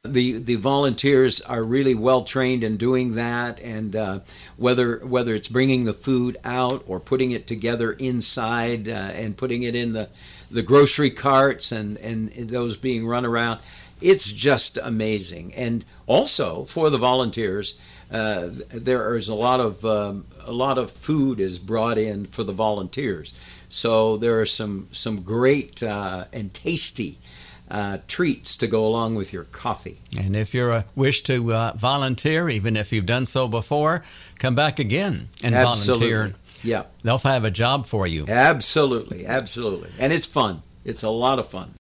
The volunteers are really well trained in doing that, and whether it's bringing the food out or putting it together inside and putting it in the grocery carts and those being run around, it's just amazing. And also for the volunteers, there is a lot of food is brought in for the volunteers. So there are some great and tasty treats to go along with your coffee. And if you wish to volunteer, even if you've done so before, come back again and volunteer. Yeah, they'll have a job for you. Absolutely. And it's fun. It's a lot of fun.